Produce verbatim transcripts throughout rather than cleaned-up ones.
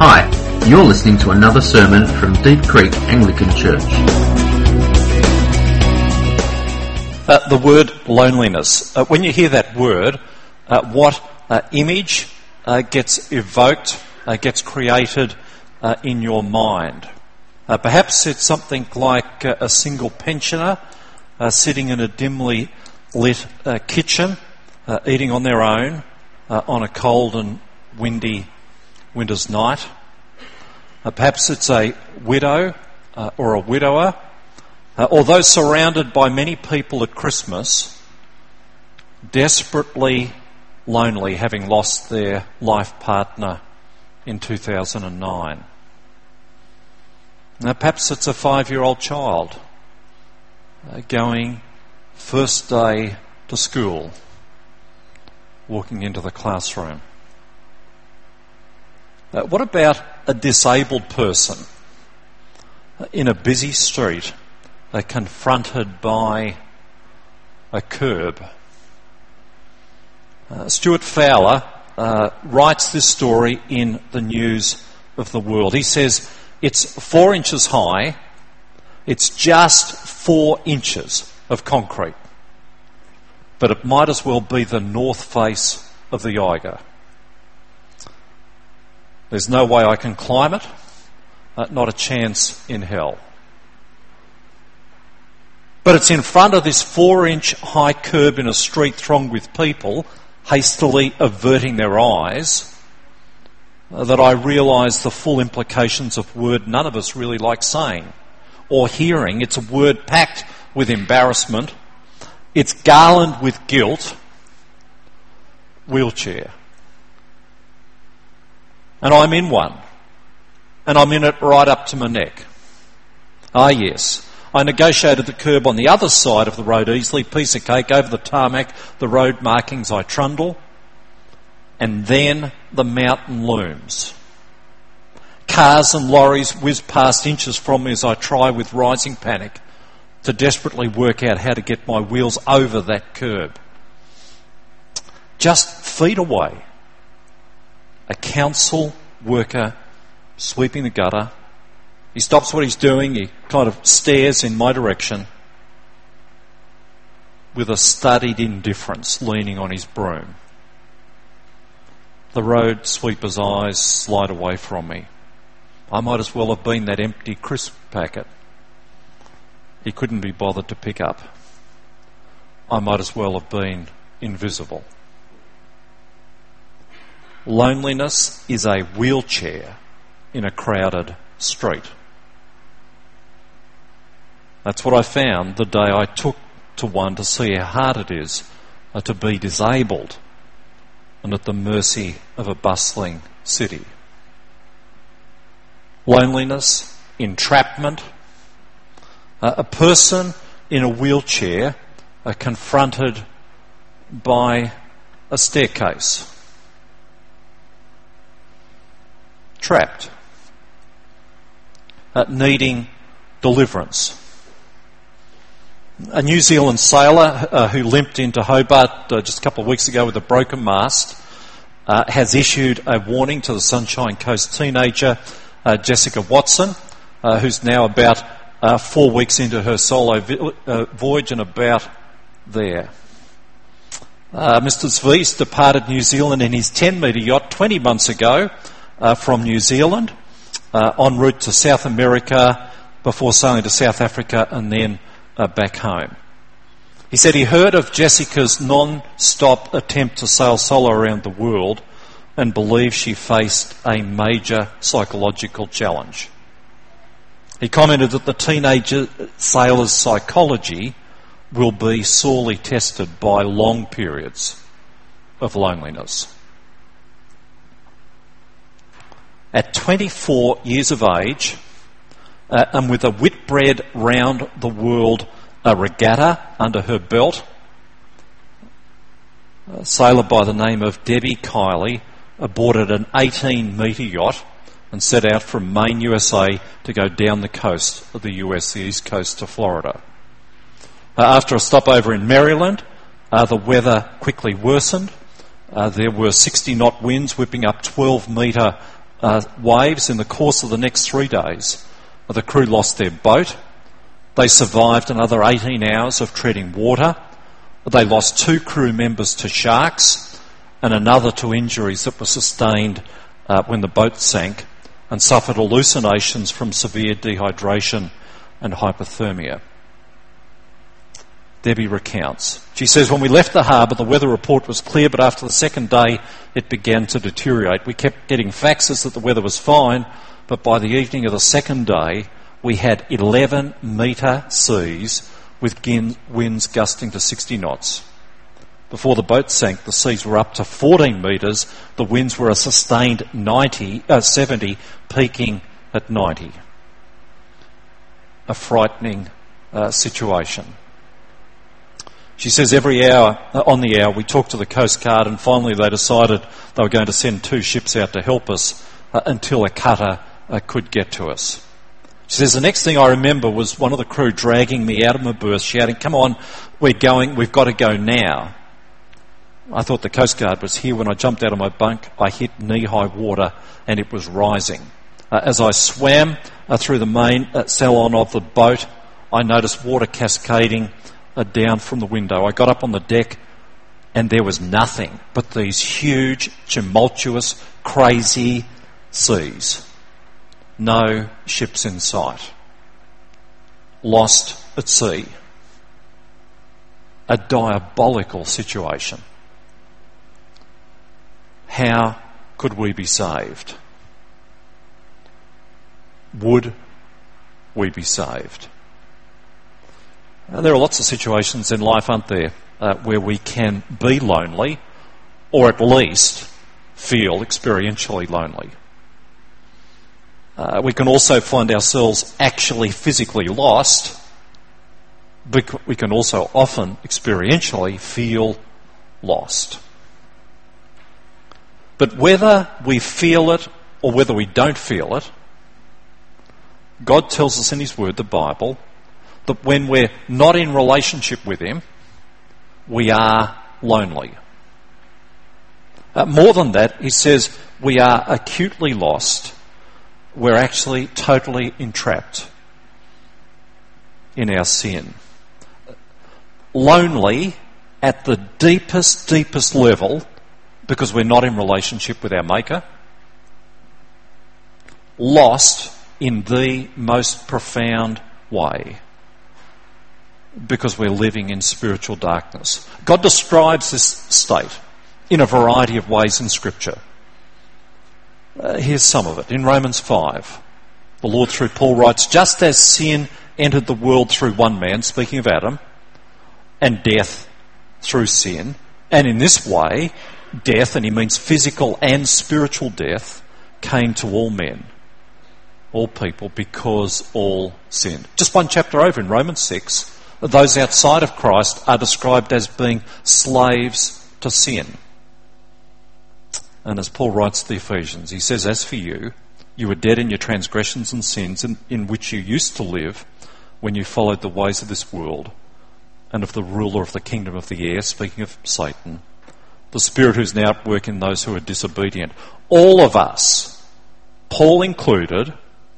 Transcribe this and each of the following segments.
Hi, you're listening to another sermon from Deep Creek Anglican Church. Uh, the word loneliness. Uh, when you hear that word, uh, what uh, image uh, gets evoked, uh, gets created uh, in your mind? Uh, perhaps it's something like uh, a single pensioner uh, sitting in a dimly lit uh, kitchen, uh, eating on their own uh, on a cold and windy winter's night. Uh, perhaps it's a widow uh, or a widower. Uh, although surrounded by many people at Christmas, desperately lonely, having lost their life partner in two thousand nine. Now, perhaps it's a five-year-old child uh, going first day to school, walking into the classroom. Uh, what about a disabled person uh, in a busy street, uh, confronted by a curb? Uh, Stuart Fowler uh, writes this story in the News of the World. He says, it's four inches high, it's just four inches of concrete, but it might as well be the north face of the Eiger. There's no way I can climb it, uh, not a chance in hell. But it's in front of this four-inch high curb in a street thronged with people, hastily averting their eyes, uh, that I realise the full implications of a word none of us really like saying or hearing. It's a word packed with embarrassment. It's garlanded with guilt. Wheelchair. And I'm in one. And I'm in it right up to my neck. Ah, yes. I negotiated the curb on the other side of the road easily, piece of cake, over the tarmac, the road markings I trundle. And then the mountain looms. Cars and lorries whiz past inches from me as I try with rising panic to desperately work out how to get my wheels over that curb. Just feet away, a council worker sweeping the gutter. He stops what he's doing, he kind of stares in my direction with a studied indifference leaning on his broom. The road sweeper's eyes slide away from me. I might as well have been that empty crisp packet he couldn't be bothered to pick up. I might as well have been invisible. Loneliness is a wheelchair in a crowded street. That's what I found the day I took to one to see how hard it is uh, to be disabled and at the mercy of a bustling city. Loneliness, entrapment, uh, a person in a wheelchair uh, confronted by a staircase. Trapped, uh, needing deliverance. A New Zealand sailor uh, who limped into Hobart uh, just a couple of weeks ago with a broken mast uh, has issued a warning to the Sunshine Coast teenager uh, Jessica Watson, uh, who's now about uh, four weeks into her solo vi- uh, voyage and about there. Uh, Mister Zvies departed New Zealand in his ten-metre yacht twenty months ago uh, from New Zealand, uh, en route to South America before sailing to South Africa and then uh, back home. He said he heard of Jessica's non-stop attempt to sail solo around the world and believed she faced a major psychological challenge. He commented that the teenager sailor's psychology will be sorely tested by long periods of loneliness. At twenty-four years of age, uh, and with a Whitbread round the world a regatta under her belt, a sailor by the name of Debbie Kiley boarded an eighteen-metre yacht and set out from Maine, U S A to go down the coast of the U S, the east coast to Florida. Uh, after a stopover in Maryland, uh, the weather quickly worsened. Uh, there were sixty knot winds whipping up twelve metre uh, waves in the course of the next three days. The crew lost their boat. They survived another eighteen hours of treading water. They lost two crew members to sharks and another to injuries that were sustained uh, when the boat sank, and suffered hallucinations from severe dehydration and hypothermia. Debbie recounts. She says, when we left the harbour, the weather report was clear, but after the second day, it began to deteriorate. We kept getting faxes that the weather was fine, but by the evening of the second day, we had eleven metre seas with winds gusting to sixty knots. Before the boat sank, the seas were up to fourteen metres. The winds were a sustained ninety, uh, seventy, peaking at ninety. A frightening uh, situation. She says every hour, uh, on the hour, we talked to the Coast Guard, and finally they decided they were going to send two ships out to help us uh, until a cutter uh, could get to us. She says, the next thing I remember was one of the crew dragging me out of my berth, shouting, "Come on, we're going, we've got to go now." I thought the Coast Guard was here. When I jumped out of my bunk, I hit knee-high water and it was rising. Uh, as I swam uh, through the main uh, salon of the boat, I noticed water cascading uh, down from the window. I got up on the deck and there was nothing but these huge, tumultuous, crazy seas. No ships in sight. Lost at sea. A diabolical situation. How could we be saved? Would we be saved? Now, there are lots of situations in life, aren't there, uh, where we can be lonely, or at least feel experientially lonely. Uh, we can also find ourselves actually physically lost. We can also often experientially feel lost. But whether we feel it or whether we don't feel it, God tells us in His Word, the Bible, that when we're not in relationship with Him, we are lonely. Uh, more than that, He says we are acutely lost. We're actually totally entrapped in our sin. Lonely at the deepest, deepest level, because we're not in relationship with our Maker. Lost in the most profound way, because we're living in spiritual darkness. God describes this state in a variety of ways in Scripture. Uh, here's some of it. In Romans five, the Lord through Paul writes, just as sin entered the world through one man, speaking of Adam, and death through sin, and in this way, death, and he means physical and spiritual death, came to all men, all people, because all sinned. Just one chapter over in Romans six, those outside of Christ are described as being slaves to sin. And as Paul writes to the Ephesians, he says, as for you, you were dead in your transgressions and sins in, in which you used to live when you followed the ways of this world and of the ruler of the kingdom of the air, speaking of Satan, the spirit who's now at work in those who are disobedient. All of us, Paul included,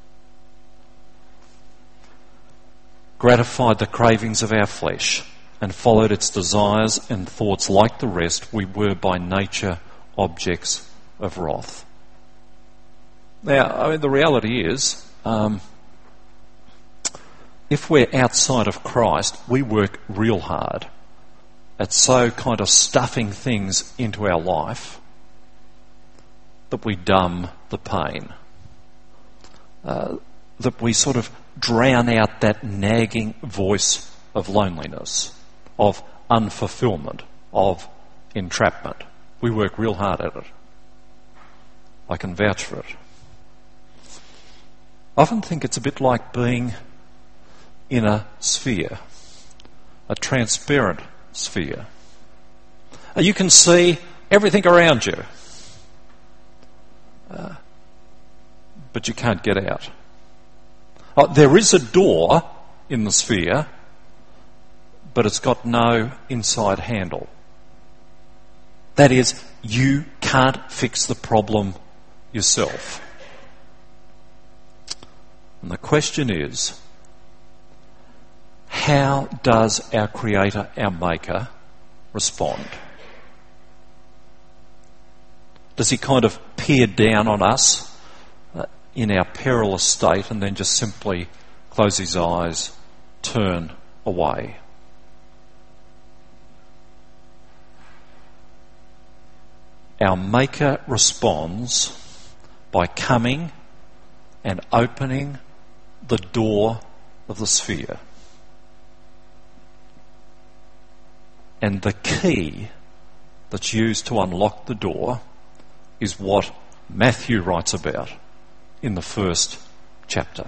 gratified the cravings of our flesh and followed its desires and thoughts. Like the rest, we were by nature objects of wrath. Now, I mean, the reality is, um, if we're outside of Christ, we work real hard at so kind of stuffing things into our life that we numb the pain, uh, that we sort of drown out that nagging voice of loneliness, of unfulfillment, of entrapment. We work real hard at it. I can vouch for it. I often think it's a bit like being in a sphere, a transparent sphere. You can see everything around you, uh, but you can't get out. Oh, there is a door in the sphere, but it's got no inside handle. That is, you can't fix the problem yourself. And the question is, how does our Creator, our Maker, respond? Does he kind of peer down on us uh, in our perilous state and then just simply close his eyes, turn away? Our Maker responds by coming and opening the door of the sphere. And the key that's used to unlock the door is what Matthew writes about in the first chapter.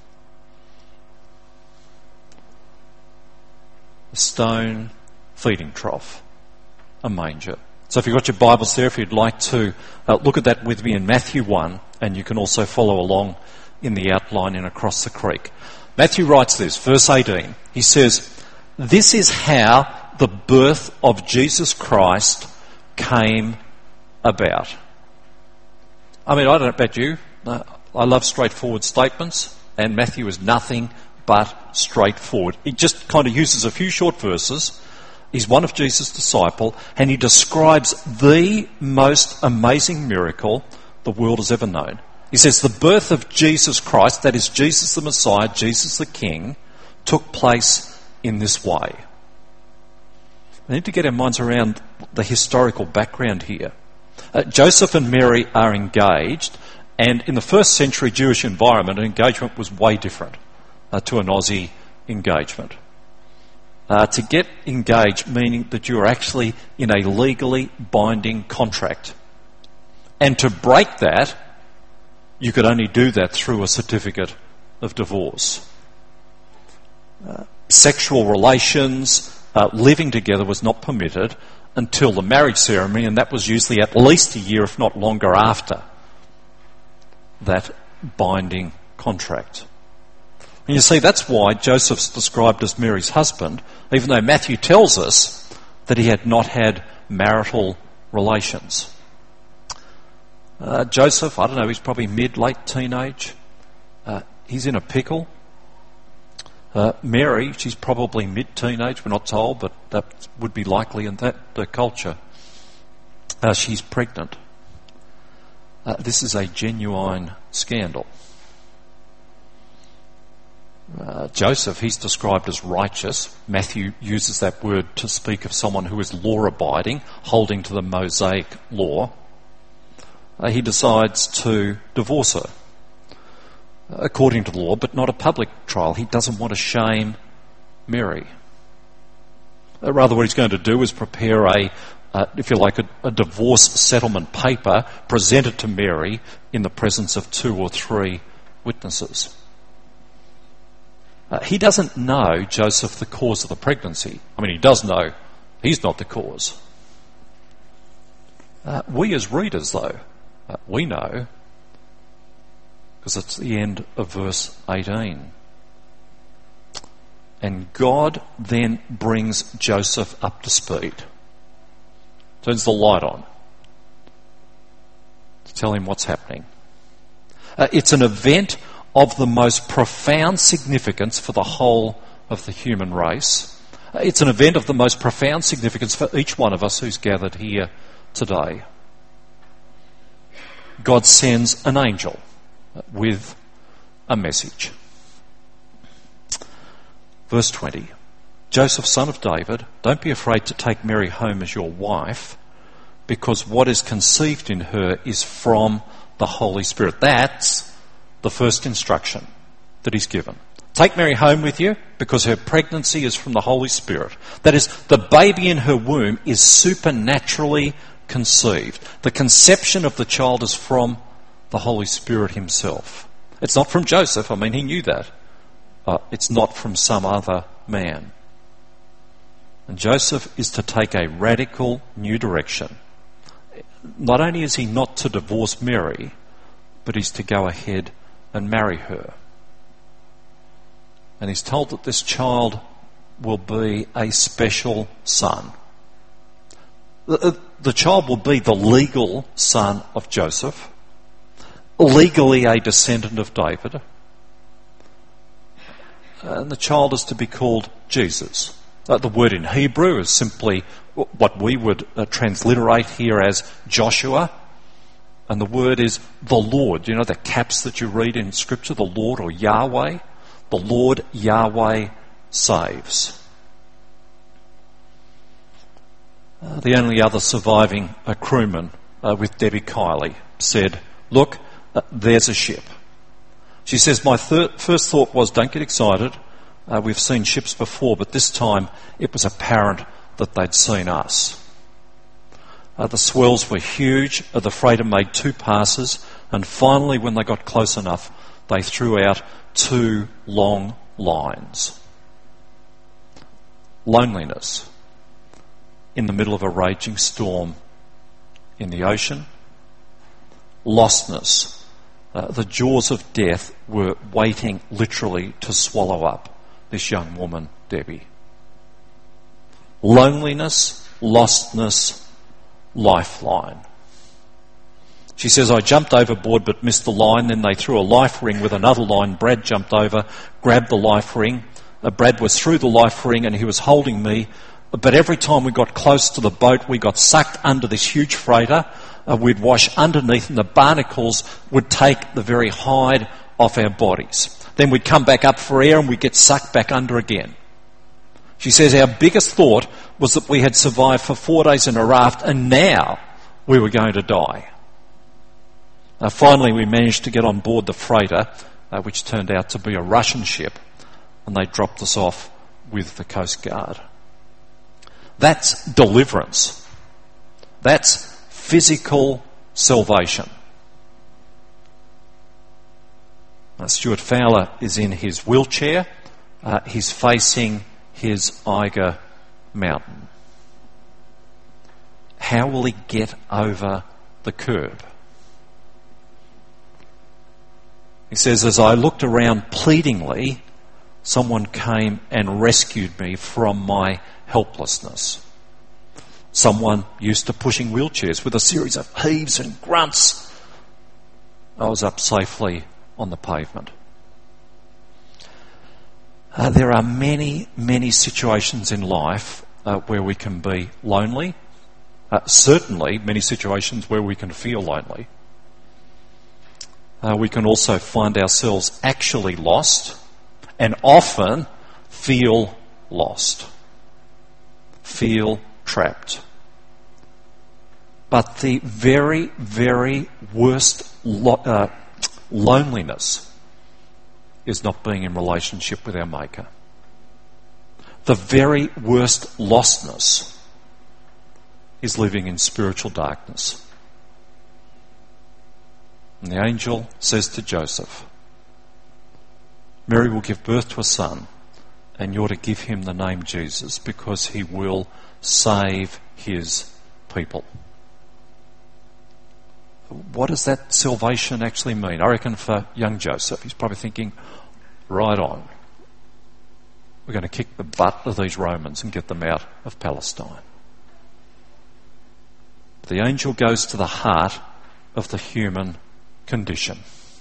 A stone feeding trough, a manger. So if you've got your Bibles there, if you'd like to uh, look at that with me in Matthew one, and you can also follow along in the outline in Across the Creek. Matthew writes this, verse eighteen. He says, "This is how the birth of Jesus Christ came about." I mean, I don't know about you. Uh, I love straightforward statements, and Matthew is nothing but straightforward. He just kind of uses a few short verses. He's one of Jesus' disciples, and he describes the most amazing miracle the world has ever known. He says the birth of Jesus Christ, that is Jesus the Messiah, Jesus the King, took place in this way. We need to get our minds around the historical background here. Uh, Joseph and Mary are engaged, and in the first century Jewish environment, an engagement was way different uh, to an Aussie engagement. Uh, to get engaged meaning that you are actually in a legally binding contract. And to break that, you could only do that through a certificate of divorce. Uh, sexual relations, uh, living together was not permitted until the marriage ceremony, and that was usually at least a year, if not longer, after that binding contract. And you see, that's why Joseph's described as Mary's husband, even though Matthew tells us that he had not had marital relations. Uh, Joseph, I don't know, he's probably mid, late teenage. Uh, he's in a pickle. Uh, Mary, she's probably mid-teenage, we're not told, but that would be likely in that uh, culture. Uh, she's pregnant. Uh, this is a genuine scandal. Uh, Joseph, he's described as righteous. Matthew uses that word to speak of someone who is law-abiding, holding to the Mosaic law. Uh, he decides to divorce her, according to the law, but not a public trial. He doesn't want to shame Mary. Uh, rather, what he's going to do is prepare a, uh, if you like, a, a divorce settlement paper, present it to Mary in the presence of two or three witnesses. Uh, he doesn't know, Joseph, the cause of the pregnancy. I mean, he does know he's not the cause. Uh, we as readers, though, uh, we know, because it's the end of verse eighteen. And God then brings Joseph up to speed. Turns the light on to tell him what's happening. Uh, it's an event of the most profound significance for the whole of the human race. Uh, it's an event of the most profound significance for each one of us who's gathered here today. God sends an angel with a message. Verse twenty. Joseph, son of David, don't be afraid to take Mary home as your wife, because what is conceived in her is from the Holy Spirit. That's the first instruction that he's given. Take Mary home with you, because her pregnancy is from the Holy Spirit. That is, the baby in her womb is supernaturally conceived. The conception of the child is from the Holy Spirit himself. It's not from Joseph. I mean, he knew that. Uh, it's not from some other man. And Joseph is to take a radical new direction. Not only is he not to divorce Mary, but he's to go ahead and marry her. And he's told that this child will be a special son. The, the child will be the legal son of Joseph, legally a descendant of David, and the child is to be called Jesus. Uh, the word in Hebrew is simply what we would uh, transliterate here as Joshua, and the word is the Lord. You know the caps that you read in Scripture, the Lord or Yahweh? The Lord Yahweh saves. Uh, the only other surviving uh, crewman uh, with Debbie Kiley said, look, uh, there's a ship. She says, my thir- first thought was, don't get excited. Uh, we've seen ships before, but this time it was apparent that they'd seen us. Uh, the swells were huge. Uh, the freighter made two passes, and finally, when they got close enough, they threw out two long lines. Loneliness in the middle of a raging storm in the ocean. Lostness. Uh, the jaws of death were waiting literally to swallow up this young woman, Debbie. Loneliness, lostness, lifeline. She says, I jumped overboard but missed the line. Then they threw a life ring with another line. Brad jumped over, grabbed the life ring. Uh, Brad was through the life ring and he was holding me. But every time we got close to the boat, we got sucked under this huge freighter. Uh, we'd wash underneath and the barnacles would take the very hide off our bodies. Then we'd come back up for air and we'd get sucked back under again. She says our biggest thought was that we had survived for four days in a raft and now we were going to die. Uh, finally, we managed to get on board the freighter, uh, which turned out to be a Russian ship, and they dropped us off with the Coast Guard. That's deliverance. That's physical salvation. Uh, Stuart Fowler is in his wheelchair. Uh, he's facing his Eiger Mountain. How will he get over the curb? He says, as I looked around pleadingly, someone came and rescued me from my helplessness. Someone used to pushing wheelchairs. With a series of heaves and grunts, I was up safely on the pavement. Uh, there are many, many situations in life uh, where we can be lonely. Uh, certainly many situations where we can feel lonely. Uh, we can also find ourselves actually lost and often feel lost, feel trapped. But the very, very worst lo- uh, loneliness is not being in relationship with our Maker. The very worst lostness is living in spiritual darkness. And the angel says to Joseph, Mary will give birth to a son, and you're to give him the name Jesus, because he will save his people. What does that salvation actually mean? I reckon for young Joseph, he's probably thinking, right on. We're going to kick the butt of these Romans and get them out of Palestine. The angel goes to the heart of the human condition.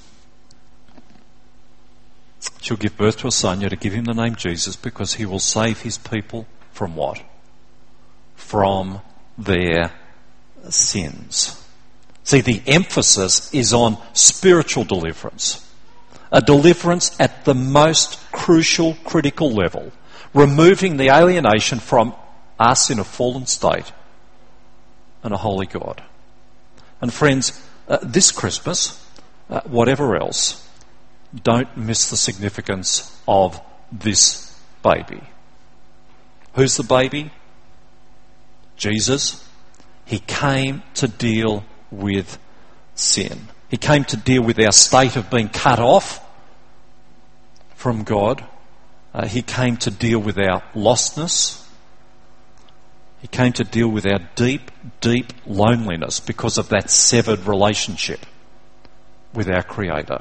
She'll give birth to a son. You're to give him the name Jesus, because he will save his people from what? From their sins. See, the emphasis is on spiritual deliverance. A deliverance at the most crucial, critical level, removing the alienation from us in a fallen state and a holy God. And friends, uh, this Christmas, uh, whatever else, don't miss the significance of this baby. Who's the baby? Jesus. He came to deal with sin. He came to deal with our state of being cut off from God. Uh, he came to deal with our lostness. He came to deal with our deep, deep loneliness because of that severed relationship with our Creator.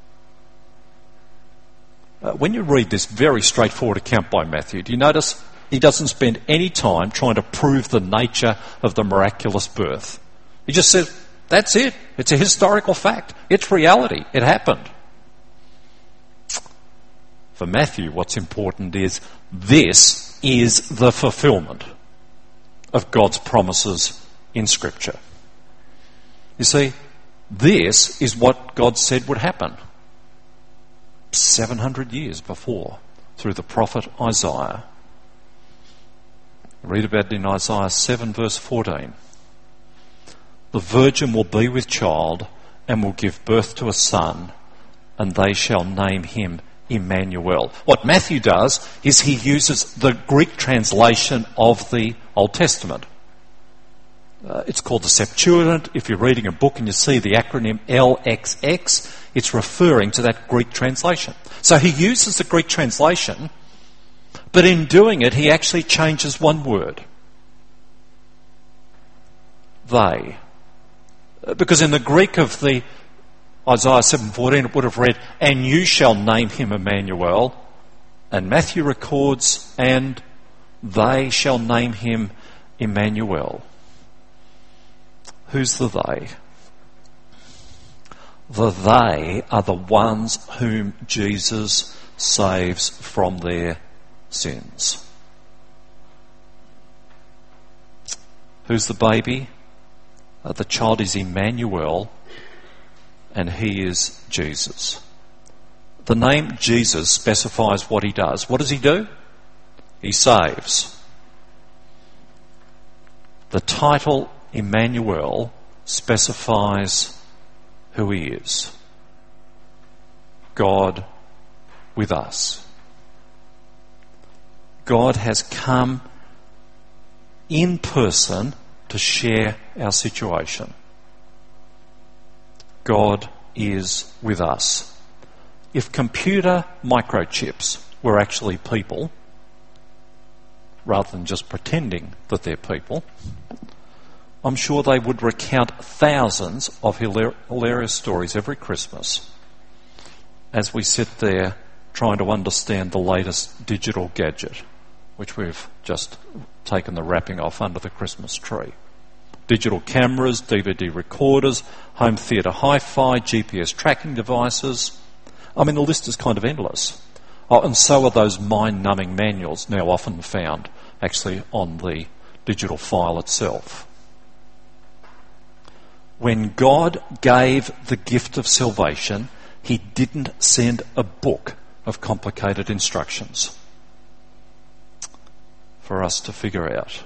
Uh, when you read this very straightforward account by Matthew, do you notice he doesn't spend any time trying to prove the nature of the miraculous birth? He just says, that's it. It's a historical fact. It's reality. It happened. for Matthew, what's important is this is the fulfilment of God's promises in Scripture. You see, this is what God said would happen seven hundred years before through the prophet Isaiah. Read about it in Isaiah seven verse fourteen. The virgin will be with child and will give birth to a son, and they shall name him Emmanuel. What Matthew does is he uses the Greek translation of the Old Testament. Uh, it's called the Septuagint. If you're reading a book and you see the acronym L X X, it's referring to that Greek translation. So he uses the Greek translation, but in doing it, he actually changes one word. They. Because in the Greek of the Isaiah seven fourteen, it would have read, and you shall name him Emmanuel. And Matthew records, and they shall name him Emmanuel. Who's the they? The they are the ones whom Jesus saves from their sins. Who's the baby? Uh, the child is Emmanuel, and he is Jesus. The name Jesus specifies what he does. What does he do? He saves. The title Emmanuel specifies who he is. God with us. God has come in person to share our situation. God is with us. If computer microchips were actually people, rather than just pretending that they're people, I'm sure they would recount thousands of hilar- hilarious stories every Christmas as we sit there trying to understand the latest digital gadget, which we've just taken the wrapping off under the Christmas tree. Digital cameras, D V D recorders, home theatre hi-fi, G P S tracking devices. I mean, the list is kind of endless. Oh, and so are those mind-numbing manuals now often found actually on the digital file itself. When God gave the gift of salvation, he didn't send a book of complicated instructions for us to figure out.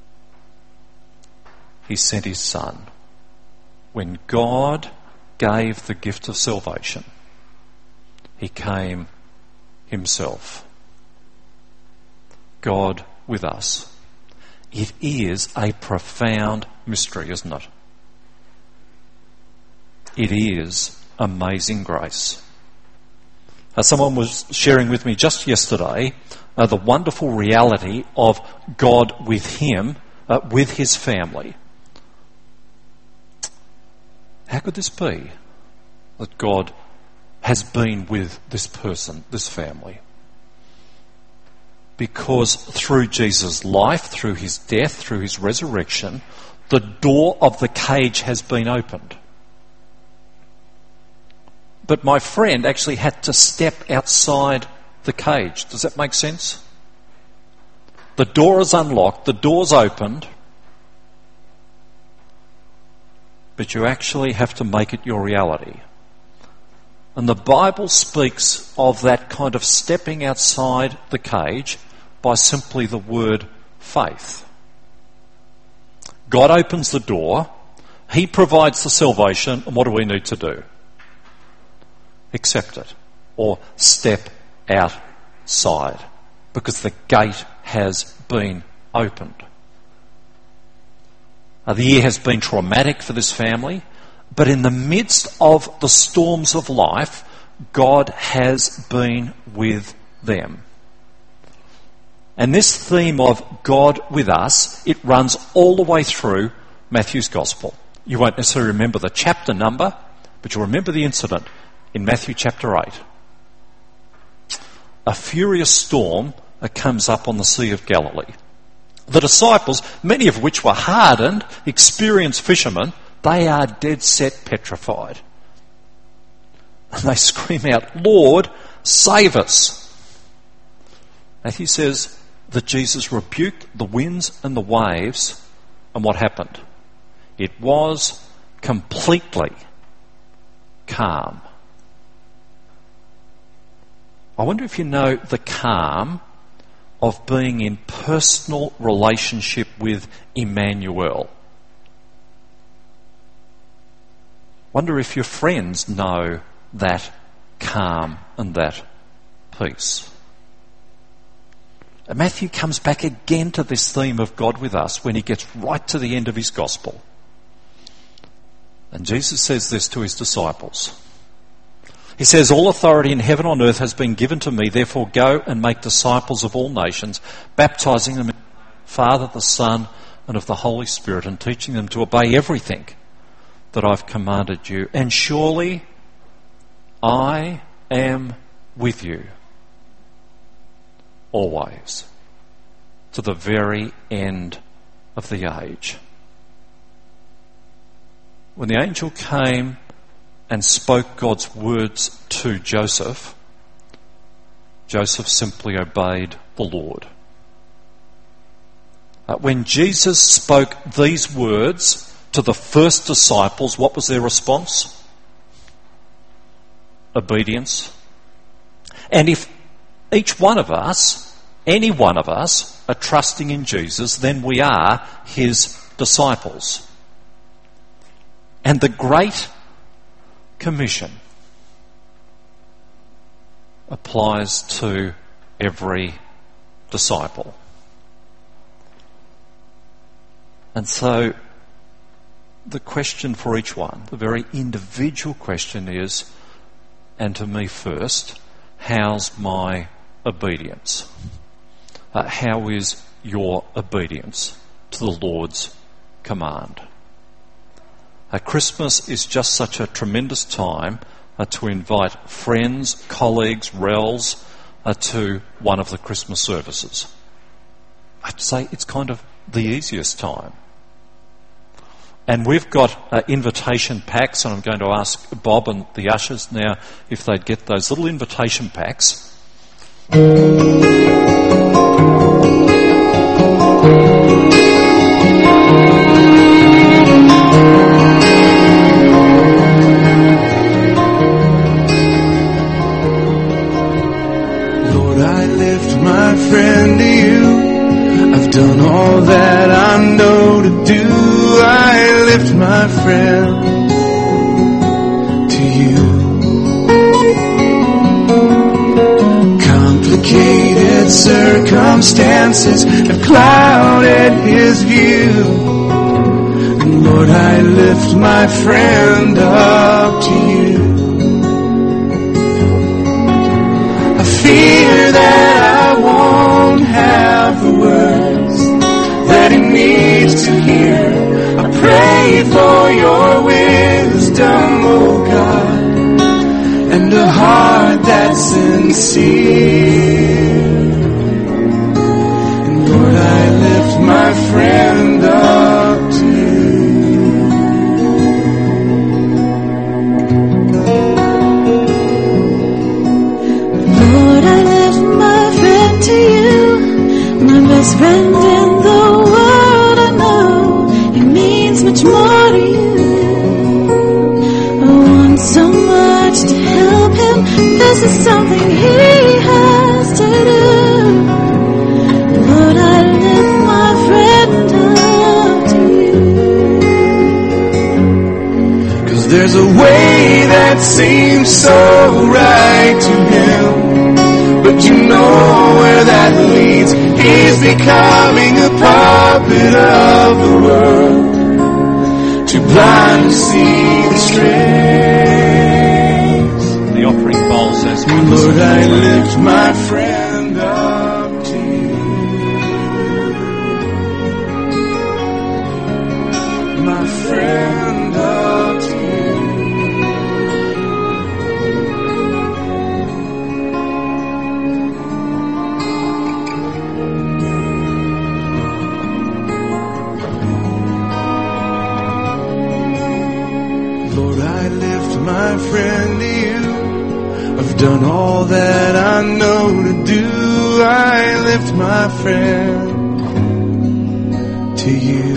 He sent his Son. When God gave the gift of salvation, he came himself. God with us. It is a profound mystery, isn't it? It is amazing grace. Uh, someone was sharing with me just yesterday uh, the wonderful reality of God with him, uh, with his family. How could this be? That God has been with this person, this family. Because through Jesus' life, through his death, through his resurrection, the door of the cage has been opened. But my friend actually had to step outside the cage. Does that make sense? The door is unlocked, the door's opened, but you actually have to make it your reality. And the Bible speaks of that kind of stepping outside the cage by simply the word faith. God opens the door, he provides the salvation, and what do we need to do? Accept it, or step outside, because the gate has been opened. Now, the year has been traumatic for this family, but in the midst of the storms of life, God has been with them. And this theme of God with us, it runs all the way through Matthew's Gospel. You won't necessarily remember the chapter number, but you'll remember the incident in Matthew chapter eight. A furious storm comes up on the Sea of Galilee. The disciples, many of which were hardened, experienced fishermen, they are dead set petrified. And they scream out, "Lord, save us." Matthew says that Jesus rebuked the winds and the waves, and what happened? It was completely calm. I wonder if you know the calm of being in personal relationship with Emmanuel. Wonder if your friends know that calm and that peace. And Matthew comes back again to this theme of God with us when he gets right to the end of his gospel. And Jesus says this to his disciples. He says, "All authority in heaven and on earth has been given to me. Therefore go and make disciples of all nations, baptizing them in the name of the Father, the Son, and of the Holy Spirit, and teaching them to obey everything that I've commanded you. And surely I am with you always, to the very end of the age." When the angel came and spoke God's words to Joseph, Joseph simply obeyed the Lord. Uh, when Jesus spoke these words to the first disciples, what was their response? Obedience. And if each one of us, any one of us, are trusting in Jesus, then we are his disciples. And the Great Commission applies to every disciple. And so the question for each one, the very individual question is, and to me first, how's my obedience? Uh, how is your obedience to the Lord's command? Uh, Christmas is just such a tremendous time uh, to invite friends, colleagues, rels uh, to one of the Christmas services. I'd say it's kind of the easiest time. And we've got uh, invitation packs, and I'm going to ask Bob and the ushers now if they'd get those little invitation packs. Friend to you, I've done all that I know to do. I lift my friend to you. Complicated circumstances have clouded his view, and Lord, I lift my friend up to you. I fear that I won't have the words that he needs to hear. I pray for your wisdom, oh God, and a heart that's sincere. And Lord, I lift my friend up to you. Lord, I lift my friend to you, my best friend in the world. I know it means much more to you. I want so much to help him. This is something he has to do. Lord, I lift my friend up to you. 'Cause there's a way that seems so right to him, but you know where that leads. He's becoming a puppet of the world, too blind to see the strings. The offering bowl says, Lord, I lift my friend up to you. My friend up to you. Lord, I lift my friend to you. I've done all that I know to do. I lift my friend to you.